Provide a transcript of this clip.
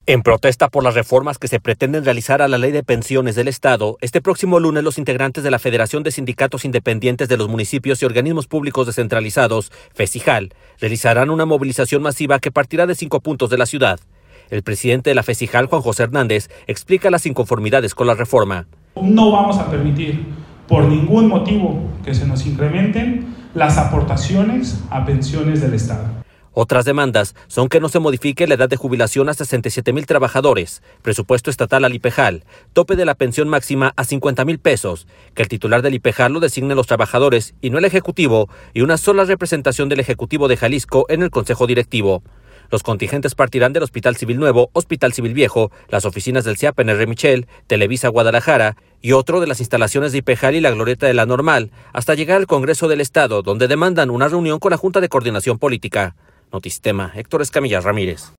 En protesta por las reformas que se pretenden realizar a la Ley de Pensiones del Estado, este próximo lunes los integrantes de la Federación de Sindicatos Independientes de los Municipios y Organismos Públicos Descentralizados, FESIJAL, realizarán una movilización masiva que partirá de 5 puntos de la ciudad. El presidente de la FESIJAL, Juan José Hernández, explica las inconformidades con la reforma. No vamos a permitir por ningún motivo que se nos incrementen las aportaciones a pensiones del Estado. Otras demandas son que no se modifique la edad de jubilación a 67,000 trabajadores, presupuesto estatal al IPEJAL, tope de la pensión máxima a 50,000 pesos, que el titular del IPEJAL lo designen los trabajadores y no el Ejecutivo, y una sola representación del Ejecutivo de Jalisco en el Consejo Directivo. Los contingentes partirán del Hospital Civil Nuevo, Hospital Civil Viejo, las oficinas del CIAP en R. Michel, Televisa Guadalajara y otro de las instalaciones de IPEJAL y la Glorieta de la Normal, hasta llegar al Congreso del Estado, donde demandan una reunión con la Junta de Coordinación Política. Notisistema, Héctor Escamilla Ramírez.